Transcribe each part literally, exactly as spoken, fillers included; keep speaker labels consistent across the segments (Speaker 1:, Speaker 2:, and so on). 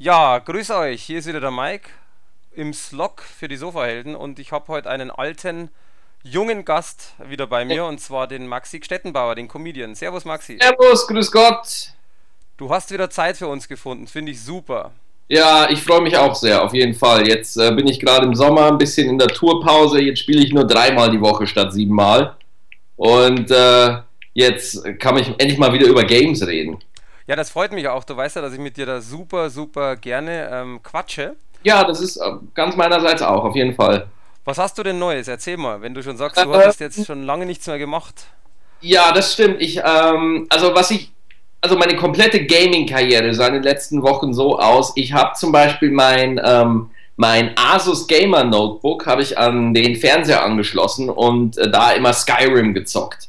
Speaker 1: Ja, grüß euch. Hier ist wieder der Mike im Slot für die Sofahelden und ich habe heute einen alten, jungen Gast wieder bei mir und zwar den Maxi Stettenbauer, den Comedian. Servus Maxi.
Speaker 2: Servus, grüß Gott.
Speaker 1: Du hast wieder Zeit für uns gefunden, finde ich super.
Speaker 2: Ja, ich freue mich auch sehr, auf jeden Fall. Jetzt äh, bin ich gerade im Sommer ein bisschen in der Tourpause. Jetzt spiele ich nur dreimal die Woche statt siebenmal. Und äh, jetzt kann ich endlich mal wieder über Games reden.
Speaker 1: Ja, das freut mich auch. Du weißt ja, dass ich mit dir da super, super gerne ähm, quatsche.
Speaker 2: Ja, das ist äh, ganz meinerseits auch, auf jeden Fall.
Speaker 1: Was hast du denn Neues? Erzähl mal, wenn du schon sagst, du
Speaker 2: Äh,
Speaker 1: hattest jetzt schon lange nichts mehr gemacht.
Speaker 2: ja, das stimmt. Ich, ähm, also was ich, also meine komplette Gaming-Karriere sah in den letzten Wochen so aus. Ich habe zum Beispiel mein, ähm, mein Asus Gamer Notebook habe ich an den Fernseher angeschlossen und äh, da immer Skyrim gezockt.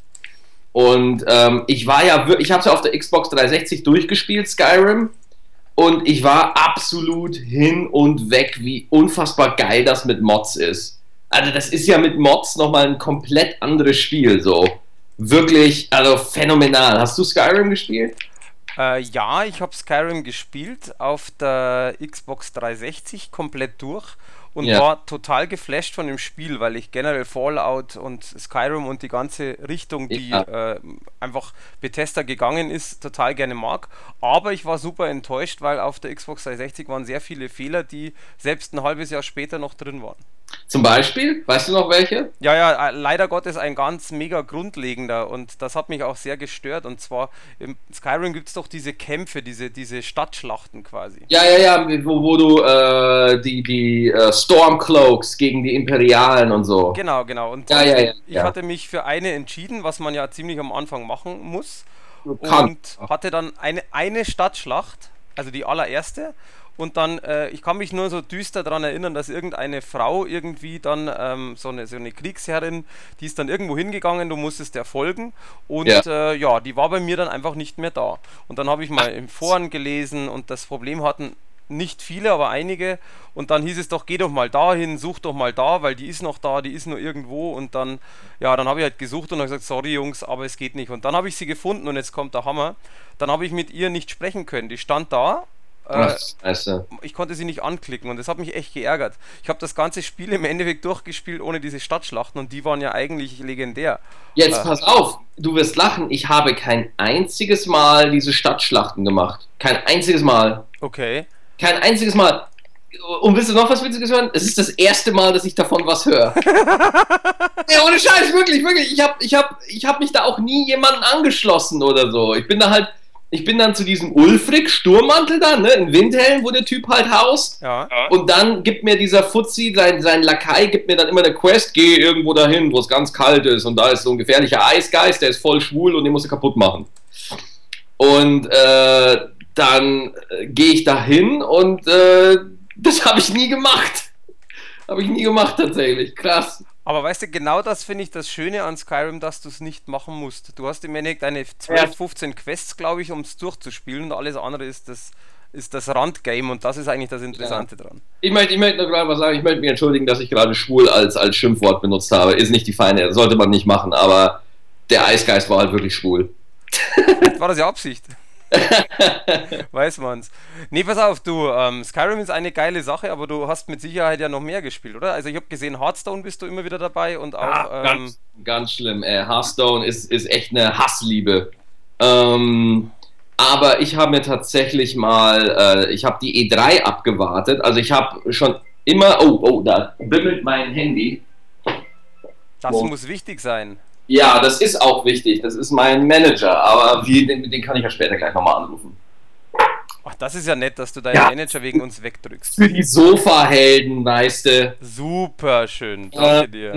Speaker 2: Und ähm, ich war ja, wir- ich habe es ja auf der Xbox dreihundertsechzig durchgespielt, Skyrim. Und ich war absolut hin und weg, wie unfassbar geil das mit Mods ist. Also das ist ja mit Mods nochmal ein komplett anderes Spiel, so. Wirklich, also phänomenal. Hast du Skyrim gespielt?
Speaker 1: Äh, ja, ich habe Skyrim gespielt auf der Xbox dreihundertsechzig komplett durch und
Speaker 2: Ja.
Speaker 1: war total geflasht von dem Spiel, weil ich generell Fallout und Skyrim und die ganze Richtung, die
Speaker 2: Ja.
Speaker 1: äh, einfach Bethesda gegangen ist, total gerne mag. Aber ich war super enttäuscht, weil auf der Xbox dreihundertsechzig waren sehr viele Fehler, die selbst ein halbes Jahr später noch drin waren.
Speaker 2: Zum Beispiel, weißt du noch welche?
Speaker 1: Ja, ja, äh, leider Gottes ein ganz mega grundlegender und das hat mich auch sehr gestört. Und zwar im Skyrim gibt es doch diese Kämpfe, diese, diese Stadtschlachten quasi.
Speaker 2: Ja, ja, ja, wo, wo du äh, die, die äh, Stormcloaks gegen die Imperialen und so.
Speaker 1: Genau, genau. Und,
Speaker 2: Ja,
Speaker 1: und
Speaker 2: ja, ja,
Speaker 1: ich
Speaker 2: ja.
Speaker 1: hatte mich für eine entschieden, was man ja ziemlich am Anfang machen muss.
Speaker 2: Du kannst.
Speaker 1: Und hatte dann eine, eine Stadtschlacht, also die allererste. Und dann, äh, ich kann mich nur so düster daran erinnern, dass irgendeine Frau irgendwie dann, ähm, so eine, so eine Kriegsherrin, die ist dann irgendwo hingegangen, du musstest der folgen.
Speaker 2: Ja.
Speaker 1: Und äh, ja, die war bei mir dann einfach nicht mehr da. Und dann habe ich mal im Foren gelesen und das Problem hatten nicht viele, aber einige. Und dann hieß es doch, geh doch mal dahin, such doch mal da, weil die ist noch da, die ist nur irgendwo. Und dann, ja, dann habe ich halt gesucht und habe gesagt, sorry Jungs, aber es geht nicht. Und dann habe ich sie gefunden und jetzt kommt der Hammer. Dann habe ich mit ihr nicht sprechen können. Die stand da. Äh,
Speaker 2: Ach, scheiße.
Speaker 1: ich konnte sie nicht anklicken und das hat mich echt geärgert. Ich habe das ganze Spiel im Endeffekt durchgespielt ohne diese Stadtschlachten und die waren ja eigentlich legendär.
Speaker 2: Jetzt
Speaker 1: Äh,
Speaker 2: pass auf, du wirst lachen. Ich habe kein einziges Mal diese Stadtschlachten gemacht. Kein einziges Mal.
Speaker 1: okay.
Speaker 2: Kein einziges Mal. Und willst du noch was Witziges hören? Es ist das erste Mal, dass ich davon was höre. Ja, ohne Scheiß, wirklich, wirklich. Ich habe ich hab, ich hab mich da auch nie jemanden angeschlossen oder so. Ich bin da halt, ich bin dann zu diesem Ulfric Sturmmantel da, ne, in Windhelm, wo der Typ halt haust.
Speaker 1: Ja.
Speaker 2: Und dann gibt mir dieser Fuzzi, sein, sein Lakai, gibt mir dann immer eine Quest, geh irgendwo dahin, wo es ganz kalt ist und da ist so ein gefährlicher Eisgeist, der ist voll schwul und den musst du kaputt machen. Und äh, dann äh, gehe ich dahin und äh, das habe ich nie gemacht. Habe ich nie gemacht tatsächlich. Krass.
Speaker 1: Aber weißt du, genau das finde ich das Schöne an Skyrim, dass du es nicht machen musst. Du hast im Endeffekt deine
Speaker 2: Ja.
Speaker 1: zwölf, fünfzehn Quests, glaube ich, um es durchzuspielen und alles andere ist das, ist das Randgame und das ist eigentlich das
Speaker 2: Ja.
Speaker 1: Interessante dran.
Speaker 2: Ich möchte, ich möchte noch gerade was sagen. Ich möchte mich entschuldigen, dass ich gerade schwul als, als Schimpfwort benutzt habe. Ist nicht die feine, sollte man nicht machen, aber der Eisgeist war halt wirklich schwul.
Speaker 1: Vielleicht war das ja Absicht. Weiß man's. Nee, pass auf, du, ähm, Skyrim ist eine geile Sache, aber du hast mit Sicherheit ja noch mehr gespielt, oder? Also ich habe gesehen, Hearthstone bist du immer wieder dabei und auch,
Speaker 2: Ah,
Speaker 1: ähm,
Speaker 2: ganz, ganz schlimm. Äh, Hearthstone ist, ist echt eine Hassliebe. Ähm, aber ich habe mir tatsächlich mal, äh, ich habe die E drei abgewartet. Also ich habe schon immer, oh, oh, da bimmelt mein Handy.
Speaker 1: das
Speaker 2: Wow.
Speaker 1: muss wichtig sein.
Speaker 2: Ja, das ist auch wichtig. Das ist mein Manager, aber wie, den, den kann ich ja später gleich nochmal anrufen.
Speaker 1: Ach, das ist ja nett, dass du deinen
Speaker 2: Ja.
Speaker 1: Manager wegen uns wegdrückst.
Speaker 2: Für die Sofahelden, weißt du.
Speaker 1: Super schön, danke dir.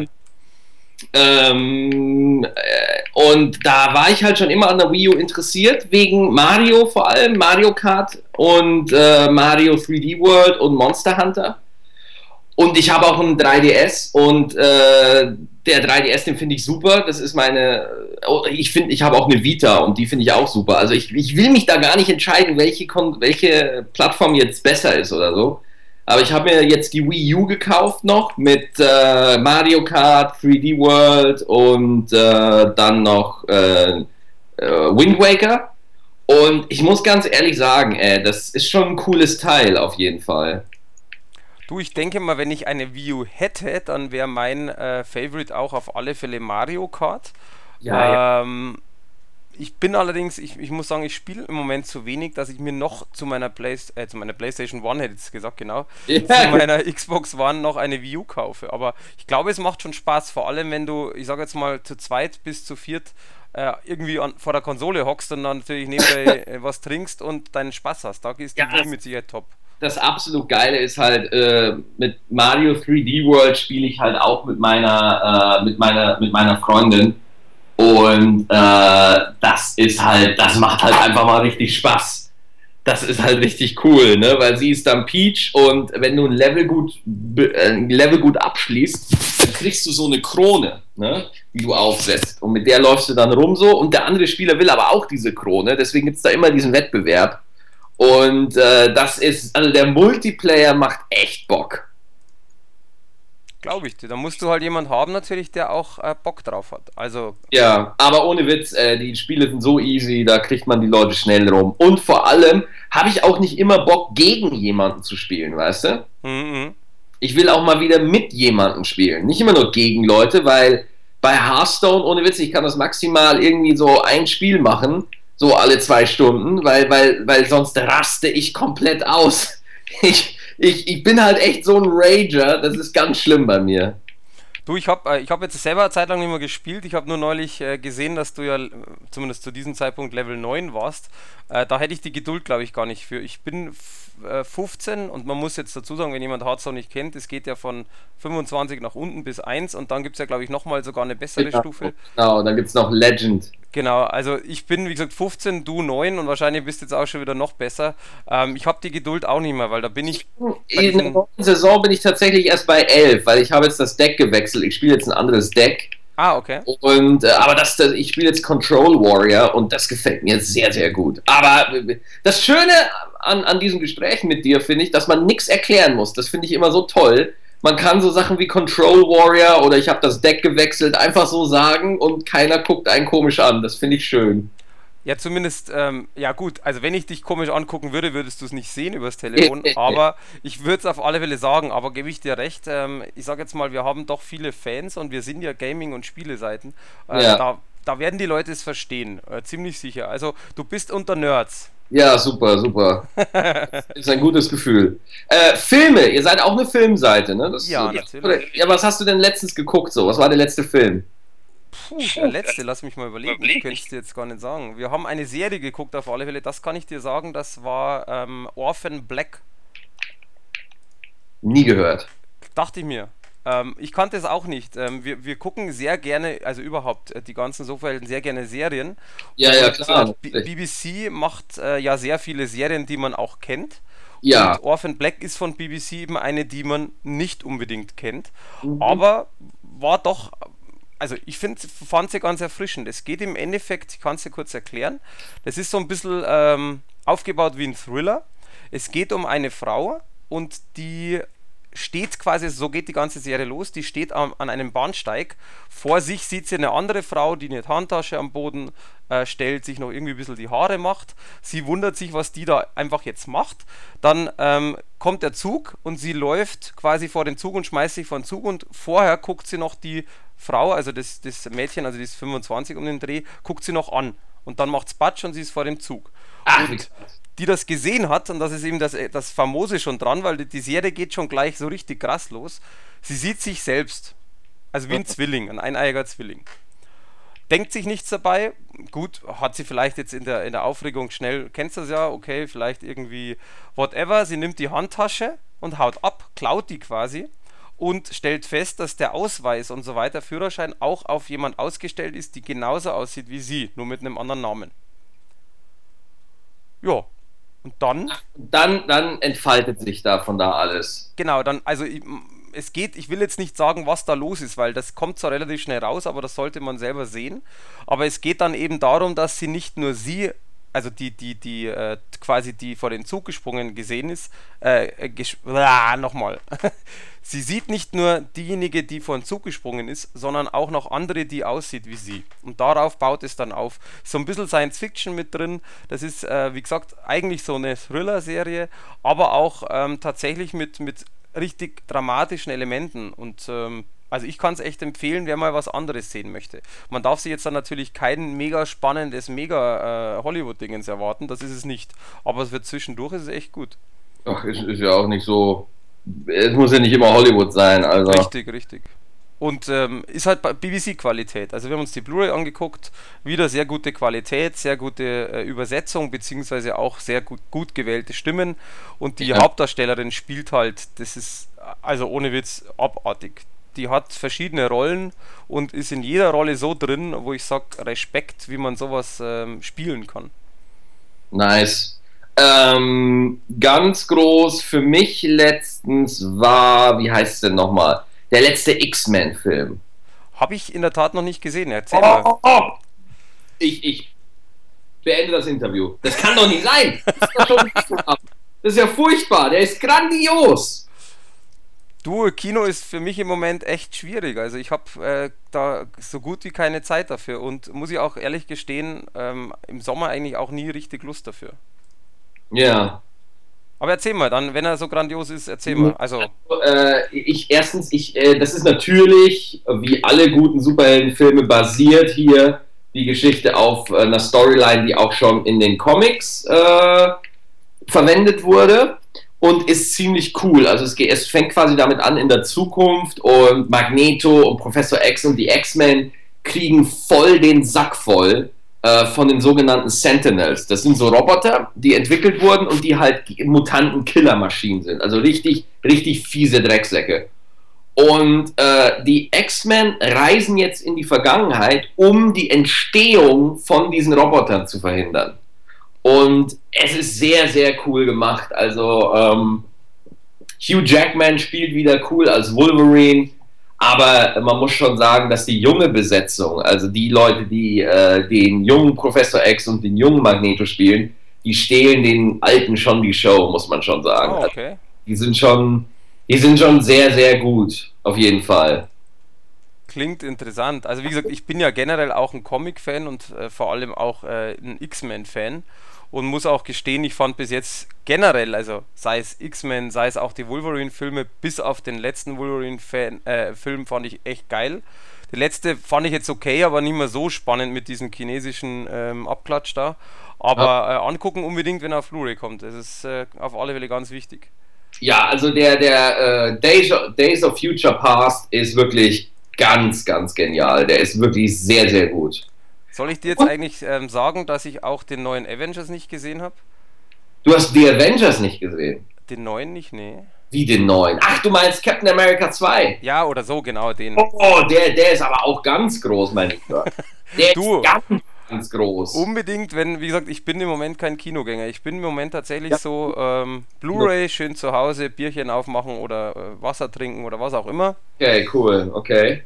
Speaker 2: Ähm, äh, und da war ich halt schon immer an der Wii U interessiert, wegen Mario vor allem, Mario Kart und äh, Mario drei D World und Monster Hunter. Und ich habe auch einen drei D S und äh, der drei D S, den finde ich super. Das ist meine, oh, ich finde, ich habe auch eine Vita und die finde ich auch super. Also ich, ich will mich da gar nicht entscheiden, welche, Kon welche Plattform jetzt besser ist oder so. Aber ich habe mir jetzt die Wii U gekauft noch mit äh, Mario Kart, drei D World und äh, dann noch äh, äh, Wind Waker. Und ich muss ganz ehrlich sagen, ey, das ist schon ein cooles Teil auf jeden Fall.
Speaker 1: Du, ich denke mal, wenn ich eine Wii U hätte, dann wäre mein äh, Favorite auch auf alle Fälle Mario Kart.
Speaker 2: Ja, ja.
Speaker 1: Ähm, ich bin allerdings, ich, ich muss sagen, ich spiele im Moment zu wenig, dass ich mir noch zu meiner, Play, äh, zu meiner PlayStation One, hätte ich jetzt gesagt, genau, zu
Speaker 2: Ja,
Speaker 1: meiner Xbox One noch eine Wii U kaufe. Aber ich glaube, es macht schon Spaß, vor allem wenn du, ich sage jetzt mal, zu zweit bis zu viert äh, irgendwie an, vor der Konsole hockst und dann natürlich nebenbei äh, was trinkst und deinen Spaß hast. Da ist
Speaker 2: ja,
Speaker 1: die Wii mit Sicherheit top.
Speaker 2: das absolut Geile ist halt, äh, mit Mario drei D World spiele ich halt auch mit meiner, äh, mit meiner, mit meiner Freundin. Und äh, das ist halt, das macht halt einfach mal richtig Spaß. Das ist halt richtig cool, ne? Weil sie ist dann Peach und wenn du ein Level gut, äh, ein Level gut abschließt, dann kriegst du so eine Krone, ne? Die du aufsetzt. Und mit der läufst du dann rum so und der andere Spieler will aber auch diese Krone, deswegen gibt es da immer diesen Wettbewerb. Und äh, das ist, also der Multiplayer macht echt Bock.
Speaker 1: Glaube ich dir. Da musst du halt jemand haben natürlich, der auch äh, Bock drauf hat. Also,
Speaker 2: Ja, aber ohne Witz, äh, die Spiele sind so easy, da kriegt man die Leute schnell rum. Und vor allem habe ich auch nicht immer Bock, gegen jemanden zu spielen, weißt du?
Speaker 1: mhm.
Speaker 2: Ich will auch mal wieder mit jemandem spielen. Nicht immer nur gegen Leute, weil bei Hearthstone, ohne Witz, ich kann das maximal irgendwie so ein Spiel machen, so alle zwei Stunden, weil, weil, weil sonst raste ich komplett aus. Ich, ich, ich bin halt echt so ein Rager, das ist ganz schlimm bei mir.
Speaker 1: Du, ich habe äh, ich hab jetzt selber eine Zeit lang nicht mehr gespielt. Ich habe nur neulich äh, gesehen, dass du ja äh, zumindest zu diesem Zeitpunkt Level neun warst. Äh, da hätte ich die Geduld, glaube ich, gar nicht für. Ich bin f- äh, fünfzehn und man muss jetzt dazu sagen, wenn jemand Hearthstone nicht kennt, es geht ja von fünfundzwanzig nach unten bis eins und dann gibt es ja, glaube ich, nochmal sogar eine bessere
Speaker 2: Ja,
Speaker 1: Stufe.
Speaker 2: genau, dann gibt es noch Legend.
Speaker 1: Genau, also ich bin, wie gesagt, fünfzehn, du neun und wahrscheinlich bist jetzt auch schon wieder noch besser. Ähm, ich habe die Geduld auch nicht mehr, weil da bin ich bei
Speaker 2: In der
Speaker 1: diesen...
Speaker 2: neuen Saison bin ich tatsächlich erst bei elf, weil ich habe jetzt das Deck gewechselt. Ich spiele jetzt ein anderes Deck.
Speaker 1: Ah, okay.
Speaker 2: Und äh, aber das, das ich spiele jetzt Control Warrior und das gefällt mir sehr, sehr gut. Aber äh, das Schöne an, an diesem Gespräch mit dir finde ich, dass man nichts erklären muss. Das finde ich immer so toll. Man kann so Sachen wie Control Warrior oder ich habe das Deck gewechselt einfach so sagen und keiner guckt einen komisch an. Das finde ich schön.
Speaker 1: Ja, zumindest, ähm, ja gut, also wenn ich dich komisch angucken würde, würdest du es nicht sehen übers Telefon, aber ich würde es auf alle Fälle sagen, aber gebe ich dir recht, ähm, ich sage jetzt mal, wir haben doch viele Fans und wir sind ja Gaming- und Spieleseiten, äh,
Speaker 2: Ja.
Speaker 1: da, da werden die Leute es verstehen, äh, ziemlich sicher. Also du bist unter Nerds.
Speaker 2: Ja, super, super. Ist ein gutes Gefühl. Äh, Filme, ihr seid auch eine Filmseite, ne? Das,
Speaker 1: Ja,
Speaker 2: oder,
Speaker 1: natürlich.
Speaker 2: ja, was hast du denn letztens geguckt so? Was war der letzte Film?
Speaker 1: Puh, der letzte, lass mich mal überlegen, ich könnte es dir jetzt gar nicht sagen. Wir haben eine Serie geguckt auf alle Fälle, das kann ich dir sagen, das war ähm, Orphan Black.
Speaker 2: Nie gehört.
Speaker 1: Dachte ich mir. Ähm, ich kannte es auch nicht. Ähm, wir, wir gucken sehr gerne, also überhaupt äh, die ganzen Sofahelden sehr gerne Serien.
Speaker 2: Ja, ja,
Speaker 1: Und äh,
Speaker 2: klar.
Speaker 1: B-
Speaker 2: Natürlich.
Speaker 1: BBC macht äh, ja sehr viele Serien, die man auch kennt.
Speaker 2: Ja.
Speaker 1: Und Orphan Black ist von B B C eben eine, die man nicht unbedingt kennt.
Speaker 2: Mhm.
Speaker 1: Aber war doch, also ich finde, fand sie ganz erfrischend. Es geht im Endeffekt, ich kann es dir kurz erklären, das ist so ein bisschen ähm, aufgebaut wie ein Thriller. Es geht um eine Frau und die steht quasi, so geht die ganze Serie los, die steht am, an einem Bahnsteig. Vor sich sieht sie eine andere Frau, die eine Handtasche am Boden äh, stellt, sich noch irgendwie ein bisschen die Haare macht. Sie wundert sich, was die da einfach jetzt macht. Dann ähm, kommt der Zug und sie läuft quasi vor den Zug und schmeißt sich vor den Zug und vorher guckt sie noch die Frau, also das, das Mädchen, also die ist fünfundzwanzig um den Dreh, guckt sie noch an. Und dann macht's Batsch und sie ist vor dem Zug.
Speaker 2: Ach, wie
Speaker 1: Und
Speaker 2: krass.
Speaker 1: die das gesehen hat, und das ist eben das, das Famose schon dran, weil die, die Serie geht schon gleich so richtig krass los. Sie sieht sich selbst, also wie ein Zwilling, ein eineiiger Zwilling. Denkt sich nichts dabei, gut, hat sie vielleicht jetzt in der, in der Aufregung schnell, kennst du das ja, okay, vielleicht irgendwie whatever, sie nimmt die Handtasche und haut ab, klaut die quasi und stellt fest, dass der Ausweis und so weiter, Führerschein, auch auf jemand ausgestellt ist, die genauso aussieht wie sie, nur mit einem anderen Namen. Ja, und dann,
Speaker 2: Dann, dann entfaltet sich da von da alles.
Speaker 1: genau, dann, also ich, es geht, ich will jetzt nicht sagen, was da los ist, weil das kommt zwar relativ schnell raus, aber das sollte man selber sehen. Aber es geht dann eben darum, dass sie nicht nur sie, also die, die, die, äh, quasi die vor den Zug gesprungen gesehen ist, äh, äh, ges ah, nochmal. Sie sieht nicht nur diejenige, die vor den Zug gesprungen ist, sondern auch noch andere, die aussieht wie sie. Und darauf baut es dann auf. So ein bisschen Science Fiction mit drin. Das ist, äh, wie gesagt, eigentlich so eine Thriller-Serie, aber auch ähm, tatsächlich mit, mit richtig dramatischen Elementen. Und ähm, also ich kann es echt empfehlen, wer mal was anderes sehen möchte. Man darf sich jetzt dann natürlich kein mega spannendes, mega äh, Hollywood-Dingens erwarten, das ist es nicht. Aber es wird zwischendurch, ist es echt gut.
Speaker 2: Ach, ist, ist ja auch nicht so. Es muss ja nicht immer Hollywood sein, also.
Speaker 1: Richtig, richtig. Und ähm, ist halt B B C-Qualität. Also wir haben uns die Blu-ray angeguckt, wieder sehr gute Qualität, sehr gute äh, Übersetzung, beziehungsweise auch sehr gut, gut gewählte Stimmen. Und die
Speaker 2: Ja.
Speaker 1: Hauptdarstellerin spielt halt, das ist, also ohne Witz, abartig. Die hat verschiedene Rollen und ist in jeder Rolle so drin, wo ich sage, Respekt, wie man sowas ähm, spielen kann.
Speaker 2: Nice. Ähm, ganz groß für mich letztens war, wie heißt es denn nochmal? Der letzte X-Men-Film.
Speaker 1: Habe ich in der Tat noch nicht gesehen, erzähl
Speaker 2: Oh,
Speaker 1: mal.
Speaker 2: oh, oh. Ich, ich beende das Interview. Das kann doch nicht sein. Das ist, doch schon das ist ja furchtbar. Der ist grandios.
Speaker 1: Du, Kino ist für mich im Moment echt schwierig. Also ich habe äh, da so gut wie keine Zeit dafür und muss ich auch ehrlich gestehen, ähm, im Sommer eigentlich auch nie richtig Lust dafür.
Speaker 2: Ja.
Speaker 1: Aber erzähl mal dann, wenn er so grandios ist, erzähl mal. Also,
Speaker 2: Äh, ich erstens, ich, äh, das ist natürlich, wie alle guten Superheldenfilme, basiert hier die Geschichte auf äh, einer Storyline, die auch schon in den Comics äh, verwendet wurde und ist ziemlich cool. Also es, geht, es fängt quasi damit an in der Zukunft und Magneto und Professor X und die X-Men kriegen voll den Sack voll äh, von den sogenannten Sentinels. Das sind so Roboter, die entwickelt wurden und die halt Mutanten-Killermaschinen sind. Also richtig, richtig fiese Drecksäcke. Und äh, die X-Men reisen jetzt in die Vergangenheit, um die Entstehung von diesen Robotern zu verhindern. Und es ist sehr, sehr cool gemacht. Also ähm, Hugh Jackman spielt wieder cool als Wolverine, aber man muss schon sagen, dass die junge Besetzung, also die Leute, die äh, den jungen Professor X und den jungen Magneto spielen, die stehlen den Alten schon die Show, muss man schon sagen.
Speaker 1: oh, okay.
Speaker 2: Also, die sind schon, die sind schon sehr, sehr gut, auf jeden Fall.
Speaker 1: Klingt interessant. Also wie gesagt, ich bin ja generell auch ein Comic-Fan und äh, vor allem auch äh, ein X-Men-Fan und muss auch gestehen, ich fand bis jetzt generell, also sei es X-Men, sei es auch die Wolverine-Filme, bis auf den letzten Wolverine-Film äh, fand ich echt geil. Der letzte fand ich jetzt okay, aber nicht mehr so spannend mit diesem chinesischen ähm, Abklatsch da. Aber äh, angucken unbedingt, wenn er auf Blu-ray kommt. Das ist äh, auf alle Fälle ganz wichtig.
Speaker 2: Ja, also der, der äh, Days, of, Days of Future Past ist wirklich ganz, ganz genial. Der ist wirklich sehr, sehr gut.
Speaker 1: Soll ich dir jetzt eigentlich ähm, sagen, dass ich auch den neuen Avengers nicht gesehen habe?
Speaker 2: Du hast die Avengers nicht gesehen.
Speaker 1: Den neuen nicht, nee.
Speaker 2: Wie den neuen? Ach, du meinst Captain America zwei?
Speaker 1: Ja, oder so, genau, den.
Speaker 2: Oh, der, der ist aber auch ganz groß, mein Lieber. Der
Speaker 1: Du.
Speaker 2: ist ganz, ganz groß.
Speaker 1: Unbedingt, wenn, wie gesagt, ich bin im Moment kein Kinogänger. Ich bin im Moment tatsächlich
Speaker 2: Ja.
Speaker 1: so ähm, Blu-ray, schön zu Hause, Bierchen aufmachen oder äh, Wasser trinken oder was auch immer.
Speaker 2: Okay, cool, okay.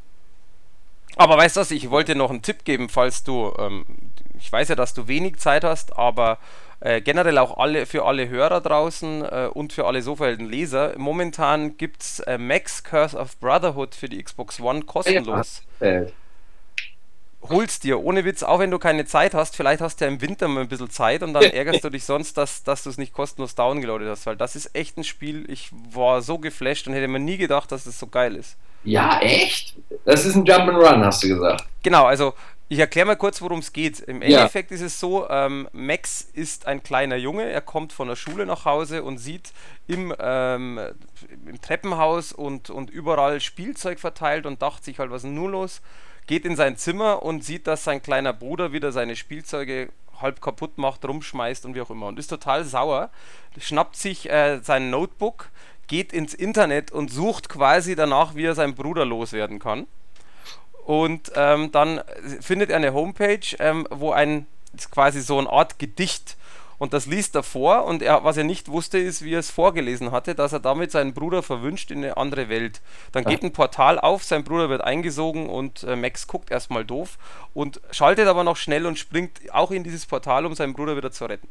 Speaker 1: Aber weißt du was, ich wollte dir noch einen Tipp geben, falls du, ähm, ich weiß ja, dass du wenig Zeit hast, aber äh, generell auch alle für alle Hörer draußen äh, und für alle Sofahelden-Leser, momentan gibt es äh, Max Curse of Brotherhood für die Xbox One kostenlos.
Speaker 2: Äh,
Speaker 1: Hol's dir, ohne Witz, auch wenn du keine Zeit hast, vielleicht hast du ja im Winter mal ein bisschen Zeit und dann ärgerst du dich sonst, dass, dass du es nicht kostenlos downgeloadet hast, weil das ist echt ein Spiel, ich war so geflasht und hätte mir nie gedacht, dass es so geil ist.
Speaker 2: Ja, echt? Das ist ein Jump'n'Run, hast du gesagt.
Speaker 1: Genau, also ich erkläre mal kurz, worum es geht. Im
Speaker 2: Ja.
Speaker 1: Endeffekt ist es so, ähm, Max ist ein kleiner Junge, er kommt von der Schule nach Hause und sieht im, ähm, im Treppenhaus und, und überall Spielzeug verteilt und dachte sich halt, was ist denn nun los? Geht in sein Zimmer und sieht, dass sein kleiner Bruder wieder seine Spielzeuge halb kaputt macht, rumschmeißt und wie auch immer. Und ist total sauer, schnappt sich äh, sein Notebook, geht ins Internet und sucht quasi danach, wie er seinen Bruder loswerden kann. Und ähm, dann findet er eine Homepage, ähm, wo ein, ist quasi so eine Art Gedicht. Und das liest er vor und er, was er nicht wusste, ist, wie er es vorgelesen hatte, dass er damit seinen Bruder verwünscht in eine andere Welt. Dann geht ein Portal auf, sein Bruder wird eingesogen und äh, Max guckt erstmal doof und schaltet aber noch schnell und springt auch in dieses Portal, um seinen Bruder wieder zu retten.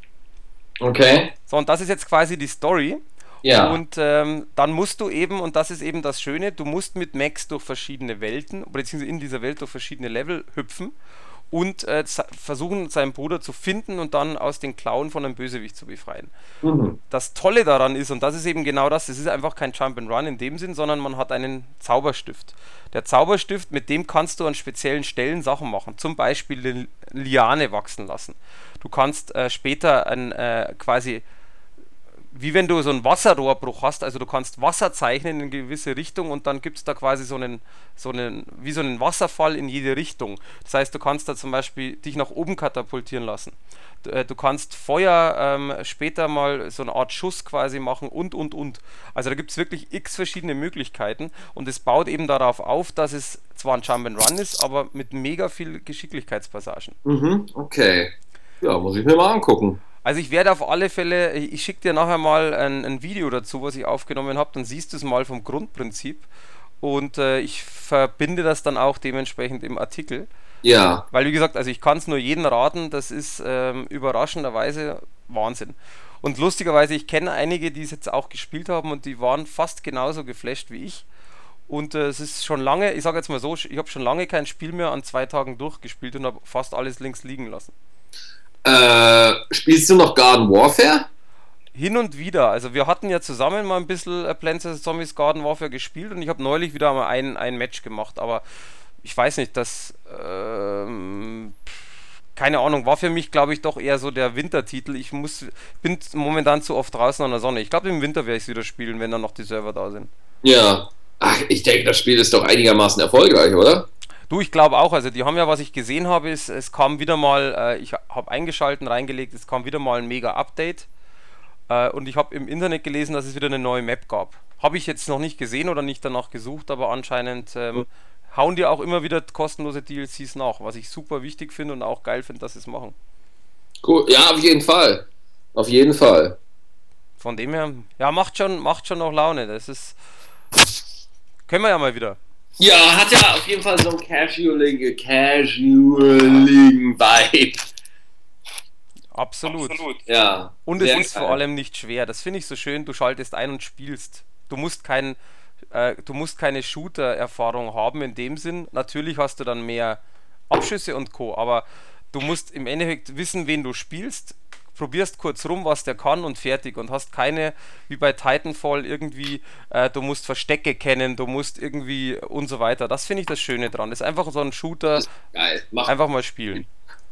Speaker 2: Okay.
Speaker 1: So, und das ist jetzt quasi die Story.
Speaker 2: Ja.
Speaker 1: Und ähm, dann musst du eben, und das ist eben das Schöne, du musst mit Max durch verschiedene Welten, beziehungsweise in dieser Welt durch verschiedene Level hüpfen und äh, versuchen, seinen Bruder zu finden und dann aus den Klauen von einem Bösewicht zu befreien.
Speaker 2: Mhm.
Speaker 1: Das Tolle daran ist, und das ist eben genau das, es ist einfach kein Jump'n'Run in dem Sinn, sondern man hat einen Zauberstift. Der Zauberstift, mit dem kannst du an speziellen Stellen Sachen machen, zum Beispiel eine Liane wachsen lassen. Du kannst äh, später ein äh, quasi wie wenn du so einen Wasserrohrbruch hast, also du kannst Wasser zeichnen in eine gewisse Richtung und dann gibt es da quasi so einen, so einen, wie so einen Wasserfall in jede Richtung. Das heißt, du kannst da zum Beispiel dich nach oben katapultieren lassen. Du, äh, du kannst Feuer ähm, später mal so eine Art Schuss quasi machen und, und, und. Also da gibt es wirklich x verschiedene Möglichkeiten und es baut eben darauf auf, dass es zwar ein Jump'n'Run ist, aber mit mega viel Geschicklichkeitspassagen.
Speaker 2: Mhm. Okay. Ja, muss ich mir mal angucken.
Speaker 1: Also ich werde auf alle Fälle, ich schicke dir nachher mal ein, ein Video dazu, was ich aufgenommen habe, dann siehst du es mal vom Grundprinzip und äh, ich verbinde das dann auch dementsprechend im Artikel.
Speaker 2: Ja.
Speaker 1: Weil wie gesagt, also ich kann es nur jedem raten, das ist ähm, überraschenderweise Wahnsinn. Und lustigerweise, ich kenne einige, die es jetzt auch gespielt haben und die waren fast genauso geflasht wie ich. Und äh, es ist schon lange, ich sage jetzt mal so, ich habe schon lange kein Spiel mehr an zwei Tagen durchgespielt und habe fast alles links liegen lassen.
Speaker 2: Äh, spielst du noch Garden Warfare?
Speaker 1: Hin und wieder. Also wir hatten ja zusammen mal ein bisschen äh, Plants vs. Zombies Garden Warfare gespielt und ich habe neulich wieder mal ein, ein Match gemacht, aber ich weiß nicht, das ähm, keine Ahnung, war für mich glaube ich doch eher so der Wintertitel. Ich muss bin momentan zu oft draußen an der Sonne. Ich glaube im Winter werde ich es wieder spielen, wenn dann noch die Server da sind.
Speaker 2: Ja. Ach, ich denke, das Spiel ist doch einigermaßen erfolgreich, oder?
Speaker 1: Du, ich glaube auch, also die haben ja, was ich gesehen habe, ist, es kam wieder mal, äh, ich habe eingeschalten, reingelegt, es kam wieder mal ein mega Update. Äh, und ich habe im Internet gelesen, dass es wieder eine neue Map gab. Habe ich jetzt noch nicht gesehen oder nicht danach gesucht, aber anscheinend ähm, hauen die auch immer wieder kostenlose D L Cs nach, was ich super wichtig finde und auch geil finde, dass sie es machen.
Speaker 2: Cool. Ja, auf jeden Fall. Auf jeden Fall.
Speaker 1: Von dem her, ja, macht schon, macht schon noch Laune. Das ist, können wir ja mal wieder.
Speaker 2: Ja, hat ja auf jeden Fall so einen casualing, casualing Vibe.
Speaker 1: Absolut.
Speaker 3: Absolut.
Speaker 2: Ja.
Speaker 1: Und es
Speaker 2: sehr
Speaker 1: ist
Speaker 2: geil.
Speaker 1: vor allem nicht schwer. Das finde ich so schön. Du schaltest ein und spielst. Du musst kein, äh, du musst keine Shooter-Erfahrung haben in dem Sinn. Natürlich hast du dann mehr Abschüsse und Co. Aber du musst im Endeffekt wissen, wen du spielst. Probierst kurz rum, was der kann und fertig. Und hast keine, wie bei Titanfall, irgendwie, äh, du musst Verstecke kennen, du musst irgendwie und so weiter. Das finde ich das Schöne dran. Das ist einfach so ein Shooter.
Speaker 2: Geil. Mach.
Speaker 1: Einfach mal spielen.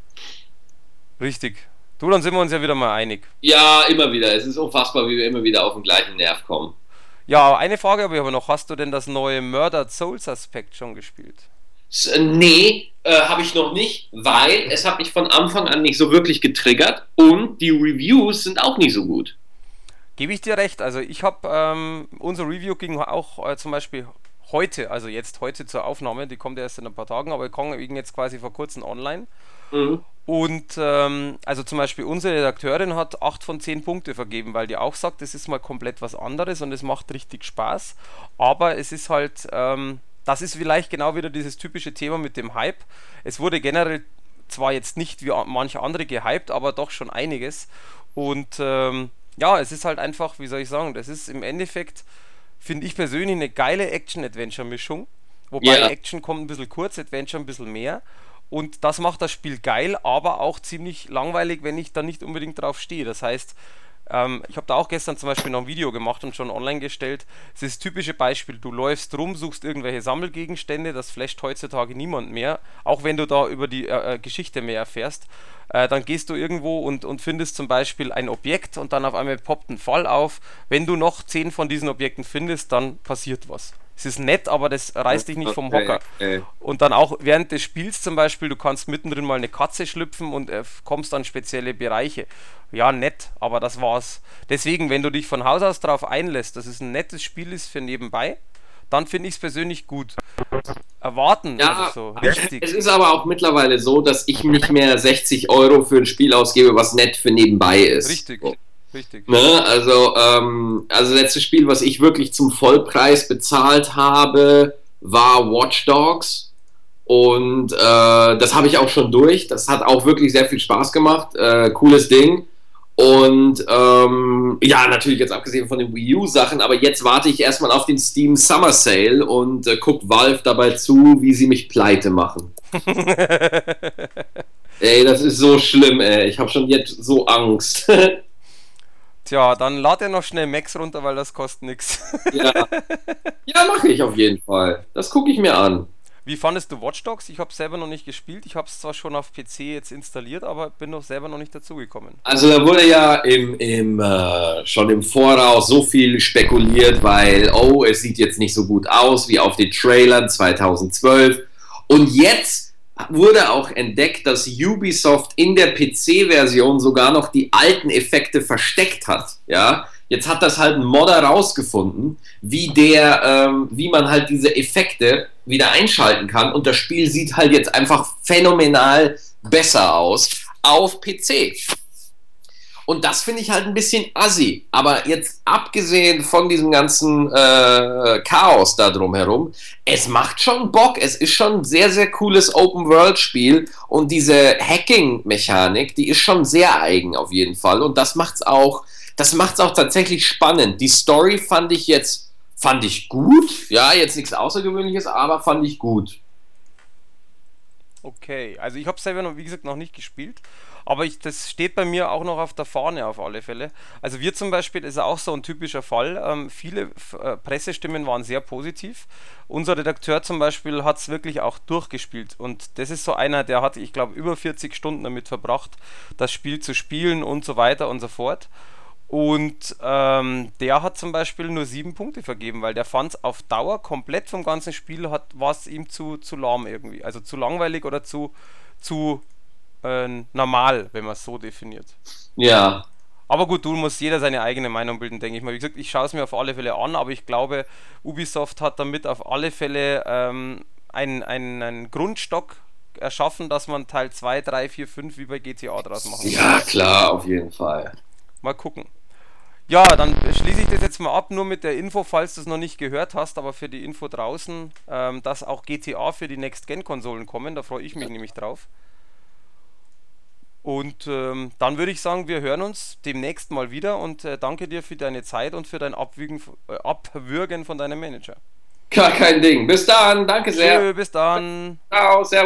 Speaker 1: Richtig. Du, dann sind wir uns ja wieder mal einig.
Speaker 2: Ja, immer wieder. Es ist unfassbar, wie wir immer wieder auf den gleichen Nerv kommen.
Speaker 1: Ja, eine Frage habe ich aber noch. Hast du denn das neue Murdered Soul Suspect schon gespielt?
Speaker 2: S nee, äh, habe ich noch nicht, weil es hat mich von Anfang an nicht so wirklich getriggert und die Reviews sind auch nicht so gut.
Speaker 1: Gebe ich dir recht. Also ich habe, ähm, unser Review ging auch äh, zum Beispiel heute, also jetzt heute zur Aufnahme, die kommt erst in ein paar Tagen, aber ging jetzt quasi vor kurzem online.
Speaker 2: Mhm.
Speaker 1: Und ähm, also zum Beispiel unsere Redakteurin hat acht von zehn Punkte vergeben, weil die auch sagt, es ist mal komplett was anderes und es macht richtig Spaß. Aber es ist halt, ähm, das ist vielleicht genau wieder dieses typische Thema mit dem Hype. Es wurde generell zwar jetzt nicht wie manche andere gehypt, aber doch schon einiges. Und ähm, ja, es ist halt einfach, wie soll ich sagen, das ist im Endeffekt, finde ich persönlich, eine geile Action-Adventure-Mischung. Wobei
Speaker 2: Ja.
Speaker 1: Action kommt ein bisschen kurz, Adventure ein bisschen mehr. Und das macht das Spiel geil, aber auch ziemlich langweilig, wenn ich da nicht unbedingt drauf stehe. Das heißt, ähm, ich habe da auch gestern zum Beispiel noch ein Video gemacht und schon online gestellt. Es ist das typische Beispiel, du läufst rum, suchst irgendwelche Sammelgegenstände, das flasht heutzutage niemand mehr, auch wenn du da über die äh, Geschichte mehr erfährst. Äh, dann gehst du irgendwo und, und findest zum Beispiel ein Objekt und dann auf einmal poppt ein Fall auf. Wenn du noch zehn von diesen Objekten findest, dann passiert was. Es ist nett, aber das reißt dich nicht vom
Speaker 2: Okay,
Speaker 1: Hocker.
Speaker 2: okay.
Speaker 1: Und dann auch während des Spiels zum Beispiel, du kannst mittendrin mal eine Katze schlüpfen und äh, kommst an spezielle Bereiche. Ja, nett, aber das war's. Deswegen, wenn du dich von Haus aus drauf einlässt, dass es ein nettes Spiel ist für nebenbei, dann finde ich es persönlich gut. erwarten oder
Speaker 2: Ja,
Speaker 1: so.
Speaker 2: es
Speaker 1: Richtig.
Speaker 2: ist aber auch mittlerweile so, dass ich nicht mehr sechzig Euro für ein Spiel ausgebe, was nett für nebenbei ist.
Speaker 1: Richtig.
Speaker 2: So.
Speaker 1: Richtig.
Speaker 2: Ne? Also, ähm, also das letzte Spiel, was ich wirklich zum Vollpreis bezahlt habe, war Watch Dogs. Und äh, das habe ich auch schon durch. Das hat auch wirklich sehr viel Spaß gemacht. Äh, cooles Ding. Und ähm, ja, natürlich jetzt abgesehen von den Wii U-Sachen, aber jetzt warte ich erstmal auf den Steam Summer Sale und äh, guckt Valve dabei zu, wie sie mich pleite machen. Ey, das ist so schlimm, ey. Ich habe schon jetzt so Angst.
Speaker 1: Tja, dann lad ja noch schnell Max runter, weil das kostet nix.
Speaker 2: Ja, ja mache ich auf jeden Fall. Das gucke ich mir an.
Speaker 1: Wie fandest du Watch Dogs? Ich habe selber noch nicht gespielt. Ich habe es zwar schon auf P C jetzt installiert, aber bin noch selber noch nicht dazugekommen.
Speaker 2: Also da wurde ja im, im, äh, schon im Voraus so viel spekuliert, weil, oh, es sieht jetzt nicht so gut aus wie auf den Trailern zweitausendzwölf. Und jetzt wurde auch entdeckt, dass Ubisoft in der P C-Version sogar noch die alten Effekte versteckt hat. Ja, jetzt hat das halt ein Modder rausgefunden, wie der, ähm, wie man halt diese Effekte wieder einschalten kann. Und das Spiel sieht halt jetzt einfach phänomenal besser aus auf P C. Und das finde ich halt ein bisschen assi. Aber jetzt abgesehen von diesem ganzen äh, Chaos da drumherum, es macht schon Bock. Es ist schon ein sehr, sehr cooles Open-World-Spiel. Und diese Hacking-Mechanik, die ist schon sehr eigen auf jeden Fall. Und das macht's auch, das macht's auch tatsächlich spannend. Die Story fand ich jetzt, fand ich gut. Ja, jetzt nichts Außergewöhnliches, aber fand ich gut.
Speaker 1: Okay, also ich habe selber noch, wie gesagt, noch nicht gespielt, aber ich, das steht bei mir auch noch auf der Fahne auf alle Fälle. Also wir zum Beispiel, ist auch so ein typischer Fall, ähm, viele äh, Pressestimmen waren sehr positiv. Unser Redakteur zum Beispiel hat es wirklich auch durchgespielt und das ist so einer, der hat, ich glaube, über vierzig Stunden damit verbracht, das Spiel zu spielen und so weiter und so fort. Und ähm, der hat zum Beispiel nur sieben Punkte vergeben, weil der fand es auf Dauer komplett vom ganzen Spiel, hat war es ihm zu, zu lahm irgendwie. Also zu langweilig oder zu, zu äh, normal, wenn man es so definiert.
Speaker 2: Ja,
Speaker 1: Aber gut, du musst jeder seine eigene Meinung bilden, denke ich mal. Wie gesagt, ich schaue es mir auf alle Fälle an, aber ich glaube, Ubisoft hat damit auf alle Fälle ähm, einen, einen, einen Grundstock erschaffen, dass man Teil zwei, drei, vier, fünf wie bei G T A draus machen kann.
Speaker 2: ja, klar, auf jeden Fall.
Speaker 1: Mal gucken. Ja, dann schließe ich das jetzt mal ab, nur mit der Info, falls du es noch nicht gehört hast, aber für die Info draußen, ähm, dass auch G T A für die Next-Gen-Konsolen kommen, da freue ich mich nämlich drauf. Und ähm, dann würde ich sagen, wir hören uns demnächst mal wieder und äh, danke dir für deine Zeit und für dein Abwürgen, äh, Abwürgen von deinem Manager.
Speaker 2: Gar kein Ding. Bis dann. Danke sehr.
Speaker 1: Tschö, bis dann.
Speaker 2: Ciao. Servus.